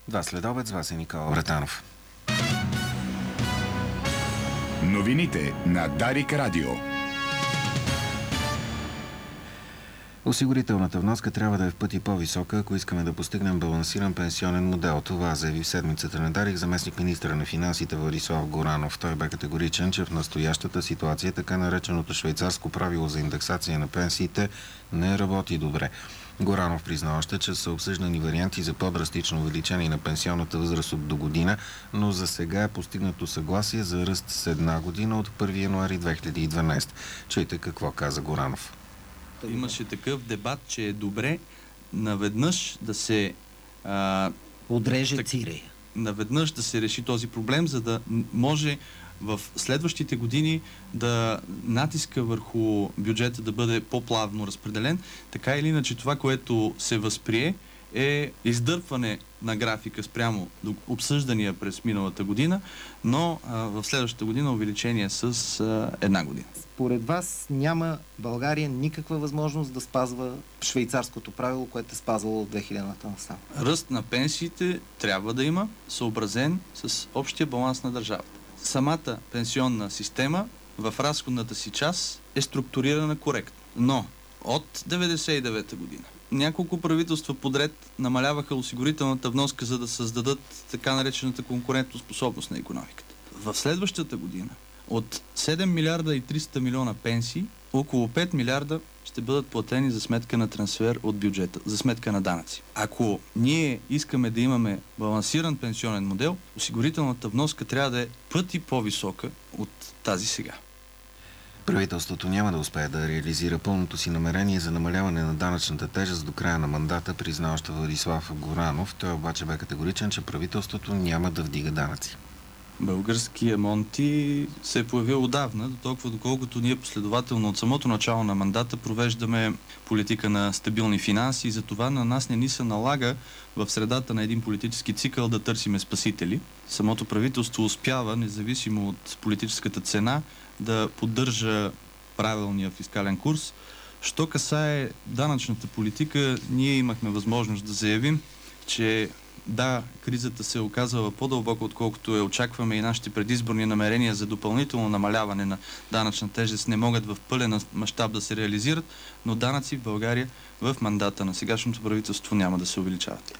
Два следобед, с вас е Никола Вратанов. Новините на Дарик Радио. Осигурителната вноска трябва да е в пъти по-висока, ако искаме да постигнем балансиран пенсионен модел. Това заяви в седмицата на Дарик заместник-министъра на финансите Владислав Горанов. Той бе категоричен, че в настоящата ситуация така нареченото швейцарско правило за индексация на пенсиите не работи добре. Горанов призна още, че са обсъждани варианти за по-драстично увеличение на пенсионната възраст от до година, но за сега е постигнато съгласие за ръст с една година от 1 януари 2012. Чуйте какво каза Горанов. Имаше такъв дебат, че е добре наведнъж да се отреже цирея. Наведнъж да се реши този проблем, за да може в следващите години да натиска върху бюджета да бъде по-плавно разпределен. Така или иначе това, което се възприе, е издърпване на графика спрямо обсъждания през миналата година, но в следващата година увеличение с една година. Според вас няма България никаква възможност да спазва швейцарското правило, което е спазвало от 2000-та насам? Ръст на пенсиите трябва да има, съобразен с общия баланс на държавата. Самата пенсионна система в разходната си част е структурирана коректно. Но от 1999 година няколко правителства подред намаляваха осигурителната вноска, за да създадат така наречената конкурентоспособност на икономиката. В следващата година от 7 милиарда и 300 милиона пенсии, около 5 милиарда ще бъдат платени за сметка на трансфер от бюджета, за сметка на данъци. Ако ние искаме да имаме балансиран пенсионен модел, осигурителната вноска трябва да е пъти по-висока от тази сега. Правителството няма да успее да реализира пълното си намерение за намаляване на данъчната тежест до края на мандата, призна още Владислав Горанов. Той обаче бе категоричен, че правителството няма да вдига данъци. Българския Монти се е появил отдавна, до толкова доколкото ние последователно от самото начало на мандата провеждаме политика на стабилни финанси и затова на нас не ни се налага в средата на един политически цикъл да търсиме спасители. Самото правителство успява, независимо от политическата цена, да поддържа правилния фискален курс. Що касае данъчната политика, ние имахме възможност да заявим, че да, кризата се е оказала по-дълбоко, отколкото очакваме и нашите предизборни намерения за допълнително намаляване на данъчна тежест не могат в пълен мащаб да се реализират, но данъци в България в мандата на сегашното правителство няма да се увеличават.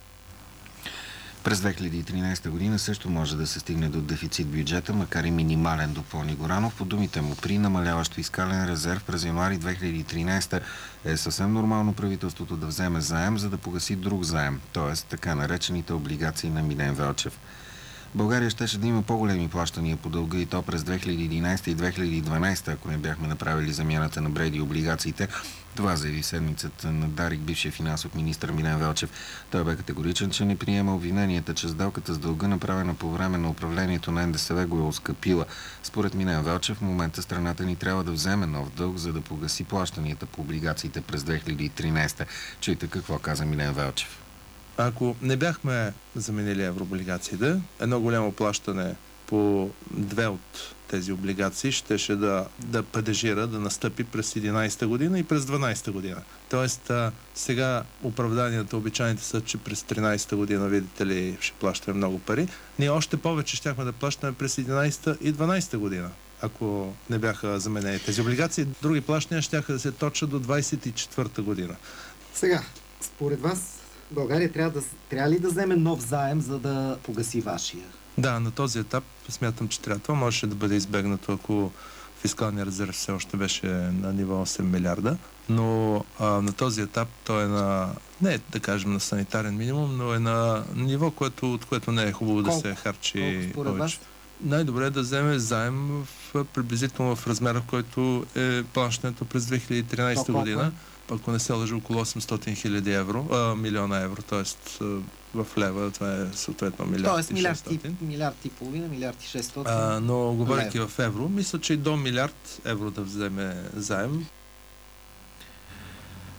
През 2013 година също може да се стигне до дефицит бюджета, макар и минимален, допълни Горанов. По думите му, при намаляващ фискален резерв през януари 2013 е съвсем нормално правителството да вземе заем, за да погаси друг заем, т.е. така наречените облигации на Милен Велчев. България щеше да има по-големи плащания по дълга и то през 2011 и 2012, ако не бяхме направили замяната на Бреди облигациите. Това заяви седмицата на Дарик бившия финансов министър Милен Велчев. Той бе категоричен, че не приема обвиненията, че сделката с дълга, направена по време на управлението на НДСВ, го е оскъпила. Според Милен Велчев, в момента страната ни трябва да вземе нов дълг, за да погаси плащанията по облигациите през 2013. Чуйте какво каза Милен Велчев. Ако не бяхме заменили еврооблигациите, едно голямо плащане по две от тези облигации щеше да падежира, да настъпи през 11-та година и през 12-та година. Тоест, сега оправданията обичайните са, че през 13-та година, видите ли, ще плащаме много пари. Ние още повече щяхме да плащаме през 11-та и 12-та година, ако не бяха заменени тези облигации. Други плащания щяха да се точат до 24-та година. Сега, според вас, България трябва ли да вземе нов заем, за да погаси вашия? Да, на този етап смятам, че трябва. Това можеше да бъде избегнато, ако фискалният резерв все още беше на ниво 8 милиарда, но на този етап той е не да кажем на санитарен минимум, но е на ниво, от което не е хубаво да се харчи повече. Най-добре е да вземе заем приблизително в размера, в който е плащането през 2013 година. Ако не се лъжи, около 800 хиляди милиона евро, т.е. в лева това е съответно милиард и 600. Милиард и половина, милиард и 600. Но говорейки в евро, мисля, че и до милиард евро да вземе заем.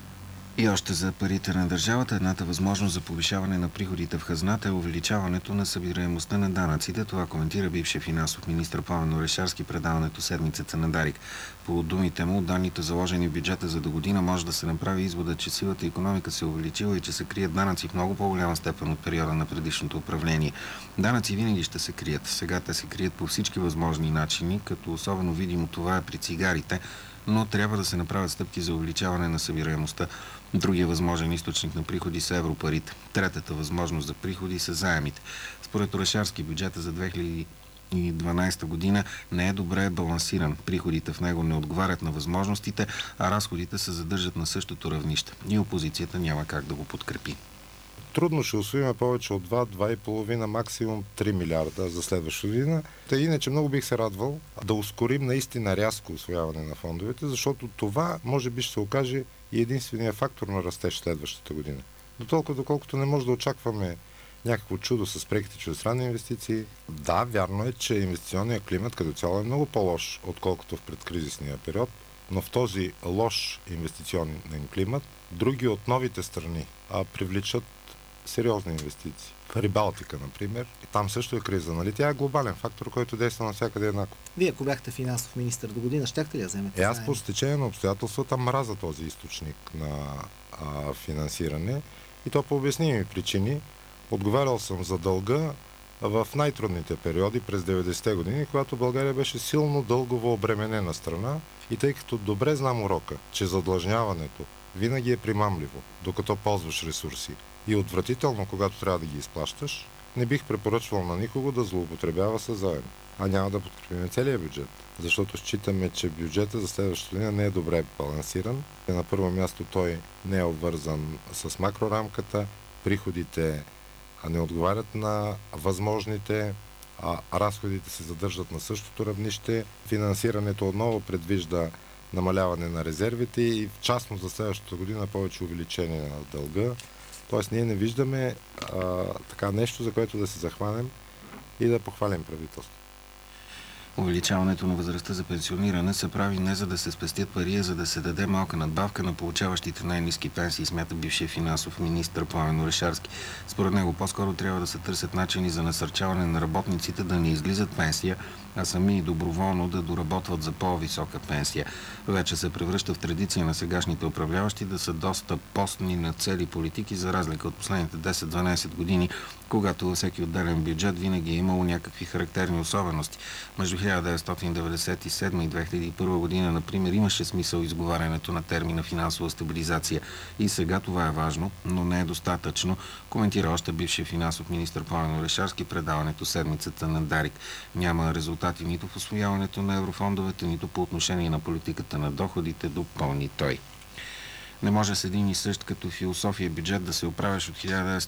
И още за парите на държавата, едната възможност за повишаване на приходите в хазната е увеличаването на събираемостта на данъците. Това коментира бившия финансов министр Пламен Орешарски предаването Седмицата на Дарик. По думите му, данните заложени в бюджета за до година може да се направи извода, че сивата икономика се увеличила и че се крият данъци в много по-голяма степен от периода на предишното управление. Данъци винаги ще се крият. Сега те се крият по всички възможни начини, като особено видимо това е при цигарите, но трябва да се направят стъпки за увеличаване на събираемостта. Другия възможен източник на приходи са европарите. Третата възможност за приходи са заемите. Според Орешарски, бюджета за 2012 година не е добре балансиран. Приходите в него не отговарят на възможностите, а разходите се задържат на същото равнище. И опозицията няма как да го подкрепи. Трудно ще усвоим повече от 2-2,5, максимум 3 милиарда за следващата година. Иначе много бих се радвал да ускорим наистина рязко усвояване на фондовете, защото това може би ще се окаже и единствения фактор на растеж следващата година. Доколкото не може да очакваме някакво чудо с преките чуждестранни инвестиции. Да, вярно е, че инвестиционният климат като цяло е много по-лош, отколкото в предкризисния период, но в този лош инвестиционен климат други от новите страни привличат сериозни инвестиции. В Прибалтика, например, там също е криза, нали? Тя е глобален фактор, който действа навсякъде еднакво. Вие, ако бяхте финансов министър до година, щяхте ли я вземете? Аз по стечение на обстоятелствата мразя този източник на финансиране и то по обясними причини. Отговарял съм за дълга в най-трудните периоди през 90-те години, когато България беше силно дългово обременена страна и тъй като добре знам урока, че задлъжняването винаги е примамливо, докато ползваш ресурси и отвратително, когато трябва да ги изплащаш, не бих препоръчвал на никого да злоупотребява със заем. А няма да подкрепим целия бюджет, защото считаме, че бюджета за следващата година не е добре балансиран. На първо място той не е обвързан с макрорамката, приходите не отговарят на възможните, разходите се задържат на същото равнище, финансирането отново предвижда намаляване на резервите и в частност за следващата година повече увеличение на дълга. Тоест ние не виждаме така нещо, за което да се захванем и да похвалим правителството. Увеличаването на възрастта за пенсиониране се прави не за да се спестят пари, а за да се даде малка надбавка на получаващите най-ниски пенсии, смята бившия финансов министр Пламен Орешарски. Според него по-скоро трябва да се търсят начини за насърчаване на работниците да не излизат пенсия, а сами и доброволно да доработват за по-висока пенсия. Вече се превръща в традиция на сегашните управляващи да са доста постни на цели политики, за разлика от последните 10-12 години, когато във всеки отделен бюджет винаги е имало някакви характерни особености. Между 1997 и 2001 година, например, имаше смисъл изговарянето на термина финансова стабилизация. И сега това е важно, но не е достатъчно, коментира още бившия финансов министр Пламен Орешарски предаването Седмицата на Дарик. Няма резултати нито в усвояването на еврофондовете, нито по отношение на политиката на доходите, допълни той. Не може с един и същ като философия бюджет да се оправяш от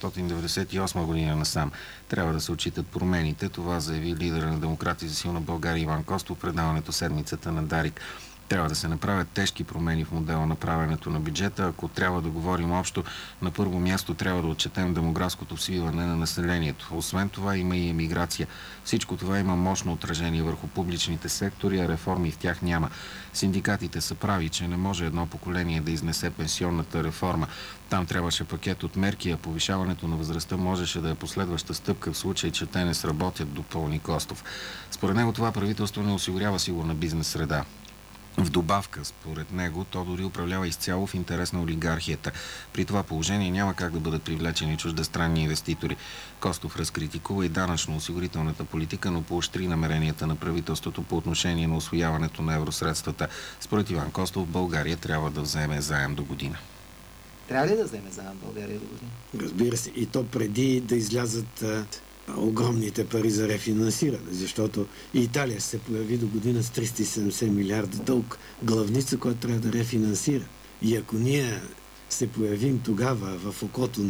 1998 година насам. Трябва да се отчитат промените. Това заяви лидера на Демократи за силна България Иван Костов в предаването Седмицата на Дарик. Трябва да се направят тежки промени в модела на правенето на бюджета. Ако трябва да говорим общо, на първо място трябва да отчетем демографското свиване на населението. Освен това има и емиграция. Всичко това има мощно отражение върху публичните сектори, а реформи в тях няма. Синдикатите са прави, че не може едно поколение да изнесе пенсионната реформа. Там трябваше пакет от мерки, а повишаването на възрастта можеше да е последваща стъпка в случай, че те не сработят, допълни Костов. Според него това правителство не осигурява сигурна бизнес среда. В добавка, според него, то дори управлява изцяло в интерес на олигархията. При това положение няма как да бъдат привлечени чуждестранни инвеститори. Костов разкритикува и данъчно-осигурителната политика, но поощри намеренията на правителството по отношение на усвояването на евросредствата. Според Иван Костов, България трябва да вземе заем до година. Трябва ли да вземе заем България до година? Разбира се, и то преди да излязат огромните пари за рефинансиране, защото и Италия се появи до година с 370 милиарда дълг, главница, която трябва да рефинансира. И ако ние се появим тогава в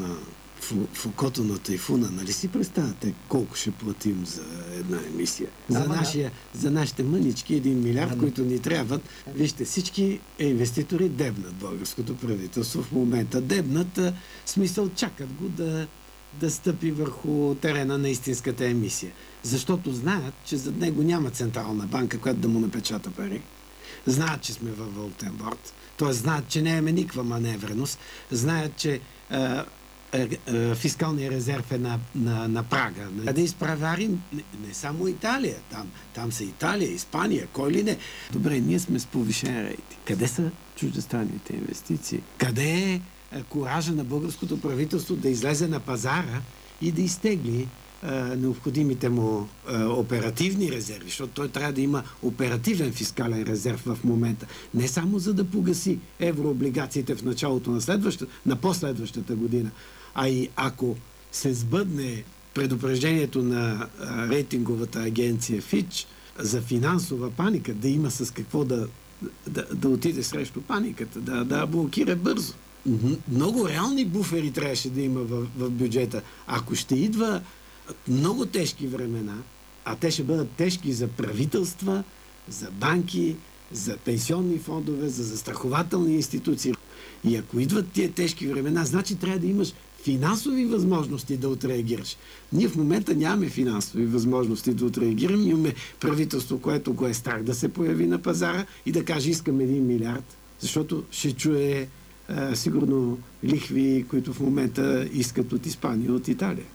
окото на тайфуна, нали си представяте колко ще платим за една емисия? За нашите мънички 1 милиард, които ни трябват. Вижте, всички инвеститори дебнат българското правителство в момента. Дебнат, смисъл чакат го да стъпи върху терена на истинската емисия. Защото знаят, че зад него няма централна банка, която да му напечата пари. знаят, че сме във валутен борд, т.е. знаят, че нямаме никаква маневреност, знаят, че фискалният резерв е на прага. Да изпреварим не само Италия. Там са Италия, Испания, кой ли не. Добре, ние сме с повишен рейтинг. Къде са чуждестранните инвестиции? Къде е куража на българското правителство да излезе на пазара и да изтегли необходимите му оперативни резерви, защото той трябва да има оперативен фискален резерв в момента. Не само за да погаси еврооблигациите в началото на последващата година, а и ако се сбъдне предупреждението на рейтинговата агенция Fitch за финансова паника, да има с какво да отиде срещу паниката, да блокира бързо. Много реални буфери трябваше да има в бюджета. Ако ще идва много тежки времена, а те ще бъдат тежки за правителства, за банки, за пенсионни фондове, за застрахователни институции. И ако идват тия тежки времена, значи трябва да имаш финансови възможности да отреагираш. Ние в момента нямаме финансови възможности да отреагираме. Имаме правителство, което го е страх да се появи на пазара и да каже искам 1 милиард, защото ще чуе сигурно лихви, които в момента искат от Испания, от Италия.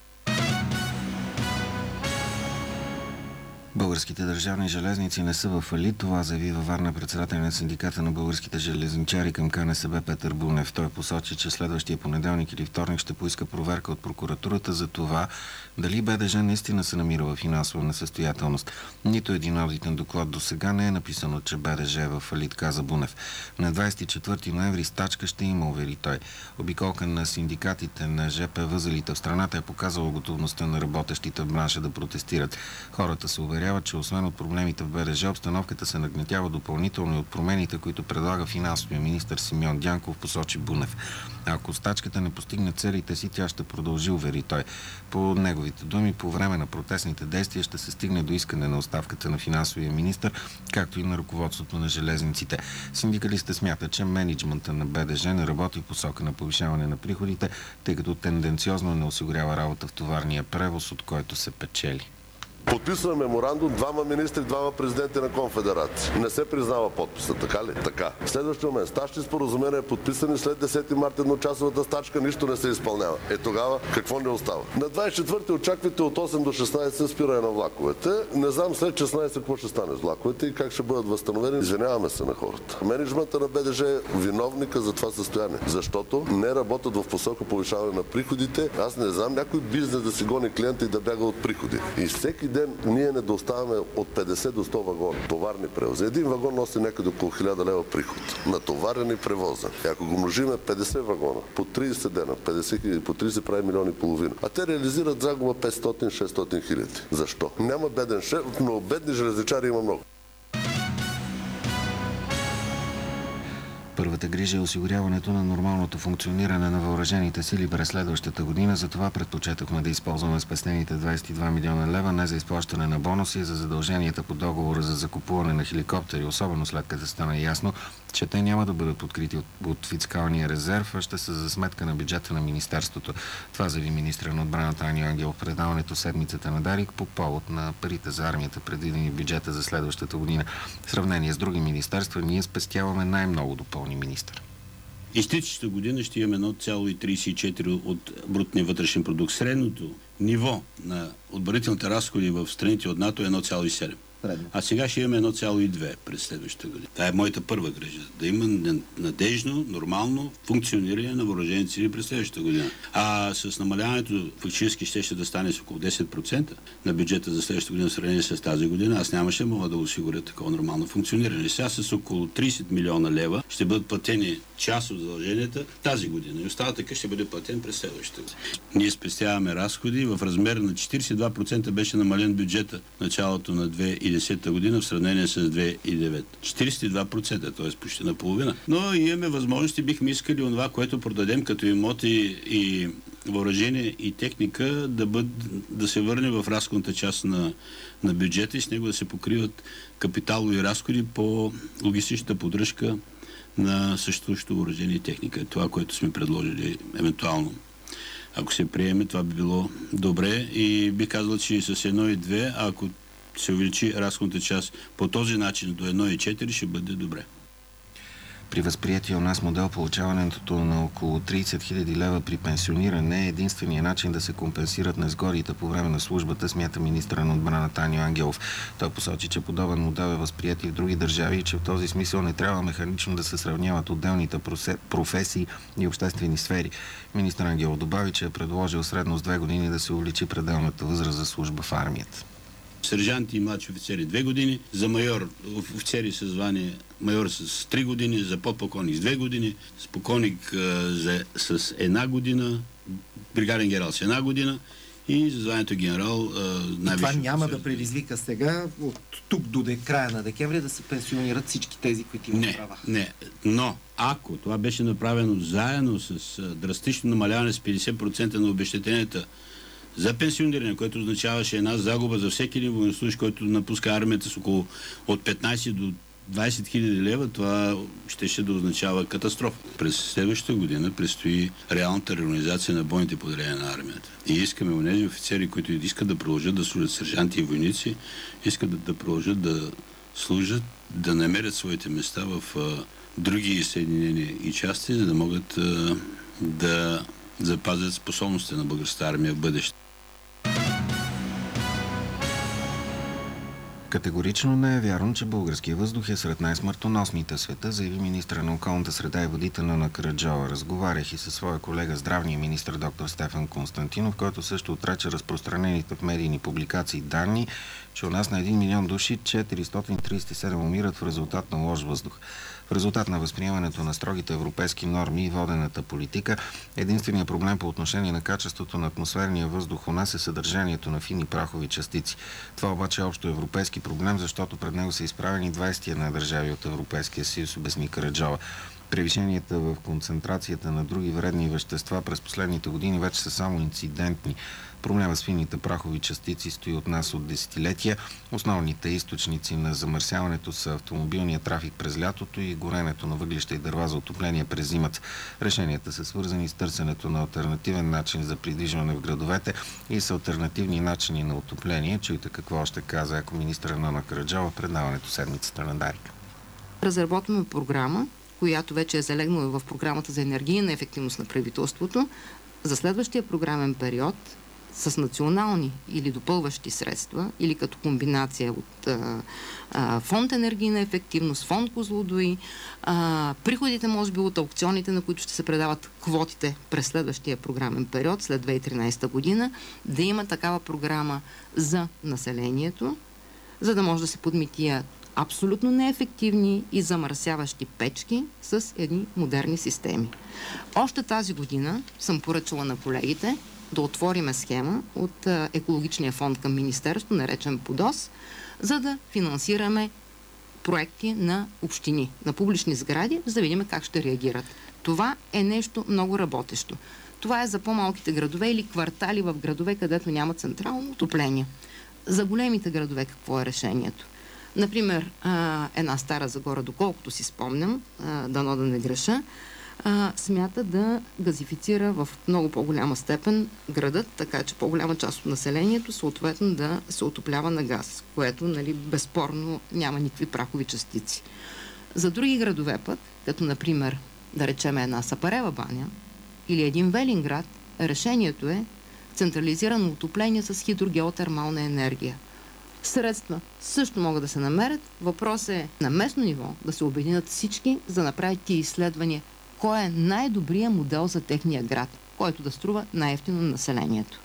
Българските държавни железници не са в фалит. Това заяви във Варна председател на синдиката на българските железничари към КНСБ Петър Бунев. Той посочи, че следващия понеделник или вторник ще поиска проверка от прокуратурата за това дали БДЖ наистина се намира в финансова несъстоятелност. Нито един одитен доклад до сега не е написано, че БДЖ е в фалит, каза Бунев. На 24 ноември стачка ще има, увери той. Обиколка на синдикатите на ЖП възелите в страната е показала готовността на работещите в бранша да протестират. Хората се уверяват, че освен от проблемите в БДЖ, обстановката се нагнетява допълнително и от промените, които предлага финансовия министър Симеон Дянков, посочи Бунев. Ако стачката не постигне целите си, тя ще продължи, увери той. По неговите думи, по време на протестните действия ще се стигне до искане на оставката на финансовия министър, както и на ръководството на железниците. Синдикалистите смятат, че мениджмънта на БДЖ не работи в посока на повишаване на приходите, тъй като тенденциозно не осигурява работа в товарния превоз, от който се печели. Подписва меморандум, 2 министри, 2 президенти на конфедерации. Не се признава подписа, така ли? Така. Следващия момент. Стачни споразумения подписани след 10 марта едночасовата стачка, нищо не се изпълнява. Тогава какво не остава? На 24-ти очаквайте от 8 до 16 спиране на влаковете. Не знам след 16 какво ще стане с влаковете и как ще бъдат възстановени. Извиняваме се на хората. Менеджмента на БДЖ е виновника за това състояние, защото не работят в посока повишаване на приходите. Аз не знам някой бизнес да си гони клиента и да бяга от приходи. И всеки ден ние не доставяме от 50 до 100 вагона товарни превози. Един вагон носи някъде около 1000 лева приход. Натоварени превоза. И ако го множиме 50 вагона, по 30 дена, 50 хиляди, по 30 прави 1,5 милиона. А те реализират загуба 500-600 хиляди. Защо? Няма беден шеф, но бедни железничари има много. Първата грижа е осигуряването на нормалното функциониране на въоръжените сили през следващата година. Затова предпочетохме да използваме спестените 22 милиона лева не за изплащане на бонуси, а за задълженията по договора за закупуване на хеликоптери, особено след като стана ясно, че те няма да бъдат открити от фискалния резерв, а ще са за сметка на бюджета на министерството. Това заяви министър на отбраната Аню Ангелов в предаването седмицата на Дарик по повод на парите за армията, предвидени в бюджета за следващата година. В сравнение с други министерства, ние спестяваме най-много, допълни министър. Изтичащата година ще имаме 1,34 от брутния вътрешен продукт. Средното ниво на отбранителните разходи в страните от НАТО е 1,7. А сега ще имаме 1,2 през следващата година. Това е моята първа грижа. Да има надежно, нормално функциониране на въоръжените сили през следващата година. А с намаляването фактически ще да стане с около 10% на бюджета за следващата година в сравнение с тази година. Аз нямаше мога да осигуря такова нормално функциониране. Сега с около 30 милиона лева ще бъдат платени част от задълженията тази година. И остатъка ще бъде платен през следващата година. Ние спестяваме разходи. В размер на 42% беше намален бюджета в началото на 2010 година в сравнение с 2009. 42%, т.е. почти наполовина. Но имаме възможности, бихме искали онова, което продадем като имоти и въоръжение и техника да се върне в разходната част на бюджета и с него да се покриват капиталови разходи по логистичната поддръжка на съществуващото въоръжение и техника. Това, което сме предложили евентуално. Ако се приеме, това би било добре и бих казал, че с 1 и 2, ако се увеличи разходната част по този начин до 1,4, ще бъде добре. При възприятия у нас модел получаването на около 30 000 лева при пенсиониране е единствения начин да се компенсират незгодите по време на службата, смята министъра на отбраната Аню Ангелов. Той посочи, че подобен модел е възприят и в други държави и че в този смисъл не трябва механично да се сравняват отделните професии и обществени сфери. Министър Ангелов добави, че е предложил средно с 2 години да се увеличи пределната възраст за служба в армията. Сержанти и младши офицери 2 години, за майор, офицери с звание майор с 3 години, за подполковник с 2 години, с полковник с 1 година, бригаден генерал с 1 година и за званието генерал това няма да предизвика сега от тук до края на декември да се пенсионират всички тези, които имат права. Не, но ако това беше направено заедно с драстично намаляване с 50% на обезщетенията за пенсиониране, което означаваше една загуба за всеки един военнослужещ, който напуска армията с около от 15 до 20 хиляди лева, това ще да означава катастрофа. През следващата година предстои реалната реорганизация на бойните поделения на армията. И искаме онези офицери, които искат да продължат да служат сержанти и войници, искат да продължат да служат, да намерят своите места в други съединения и части, за да могат да запазят способностите на българската армия в бъдеще. Категорично не е вярно, че българския въздух е сред най-смъртоносните в света, заяви министъра на околната среда и водите Нона Караджова. Разговарях и със своя колега, здравния министър доктор Стефан Константинов, който също отрече разпространените в медийни публикации данни, че у нас на 1 милион души 437 умират в резултат на лош въздух. В резултат на възприемането на строгите европейски норми и водената политика, единственият проблем по отношение на качеството на атмосферния въздух у нас е съдържанието на фини прахови частици. Това обаче е общо европейски проблем, защото пред него са изправени 21 държави от Европейския съюз, обясни Караджова. Превишенията в концентрацията на други вредни вещества през последните години вече са само инцидентни. Проблема с фините прахови частици стои от нас от десетилетия. Основните източници на замърсяването са автомобилния трафик през лятото и горенето на въглища и дърва за отопление през зимата. Решенията са свързани с търсенето на алтернативен начин за придвижване в градовете и с алтернативни начини на отопление. Чуйте какво още каза министъра Нона Караджова в предаването Седмицата на Дарик. Разработваме програма, която вече е залегнала в програмата за енергийна ефективност на правителството за следващия програмен период с национални или допълващи средства, или като комбинация от фонд енергийна ефективност, фонд Козлодуй, приходите може би от аукционите, на които ще се предават квотите през следващия програмен период, след 2013 година, да има такава програма за населението, за да може да се подмити абсолютно неефективни и замърсяващи печки с едни модерни системи. Още тази година съм поръчала на колегите да отвориме схема от екологичния фонд към Министерството, наречен ПОДОС, за да финансираме проекти на общини, на публични сгради, за да видим как ще реагират. Това е нещо много работещо. Това е за по-малките градове или квартали в градове, където няма централно отопление. За големите градове какво е решението? Например, една Стара Загора, доколкото си спомням, дано да не греша, смята да газифицира в много по-голяма степен градът, така че по-голяма част от населението съответно да се отоплява на газ, което, нали, безспорно няма никакви прахови частици. За други градове път, като например, да речем една Сапарева баня или един Велинград, решението е централизирано отопление с хидрогеотермална енергия. Средства също могат да се намерят. Въпрос е на местно ниво да се обединят всички, за да направят тия изследвания. Кой е най-добрият модел за техния град, който да струва най-евтино на населението?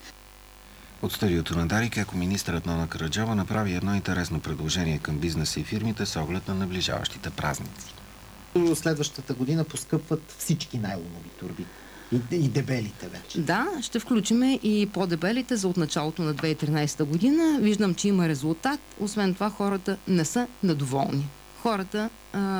От студиото на Дарик, ако министърът Нона Караджова направи едно интересно предложение към бизнеса и фирмите с оглед на наближаващите празници. Следващата година поскъпват всички найлонови турби. И дебелите вече. Да, ще включиме и по-дебелите за от началото на 2013 година. Виждам, че има резултат. Освен това, хората не са недоволни. Хората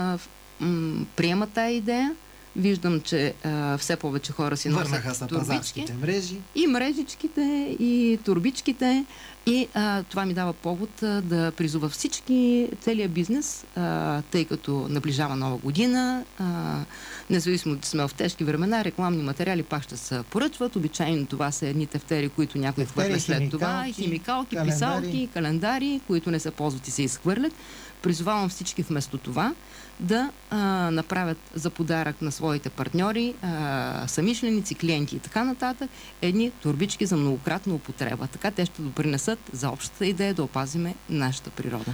приемат тая идея. Виждам, че все повече хора си носят турбички. Върнаха са пазарските мрежи. И мрежичките, и турбичките. И това ми дава повод да призова всички, целият бизнес, тъй като наближава нова година, независимо да сме в тежки времена, рекламни материали пак ще се поръчват. Обичайно това са едни тефтери, които някой хвърля след това. Химикалки, писалки, календари, които не се ползват и се изхвърлят. Призовавам всички вместо това да направят за подарък на своите партньори, самишленици, клиенти и така нататък, едни торбички за многократна употреба. Така те ще допринесат за общата идея да опазиме нашата природа.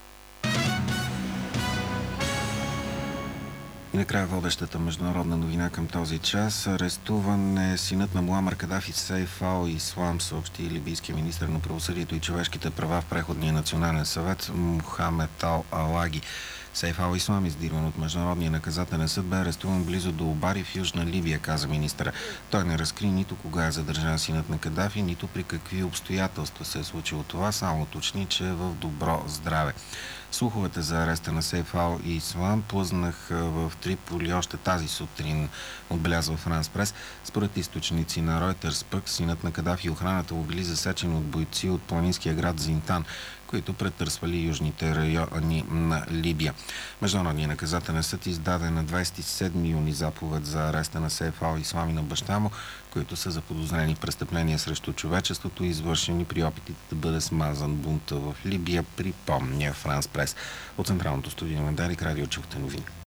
И накрая водещата международна новина към този час. Арестуван е синът на Муамар Кадафи Сейф ал Ислам, съобщи либийския министър на правосъдието и човешките права в Преходния национален съвет Мохамед ал Алаги. Сейф ал Ислам, издирван от Международния наказателен съд, бе арестуван близо до Обари в Южна Либия, каза министъра. Той не разкри нито кога е задържан синът на Кадафи, нито при какви обстоятелства се е случило това, само уточни, че е в добро здраве. Слуховете за ареста на Сейф ал Ислам плъзнаха в Триполи още тази сутрин, отбелязва Франс Прес. Според източници на Ройтерс пък, синът на Кадафи и охраната му били засечени от бойци от планинския град Зинтан, които претърсвали южните райони на Либия. Международният наказателен съд издаде на 27 юни заповед за ареста на Сейф ал Ислам и на баща му, които са заподозрени престъпления срещу човечеството, извършени при опитите да бъде смазан бунта в Либия, припомня Франс Прес. От Централното студио на Дарик радио чухте новини.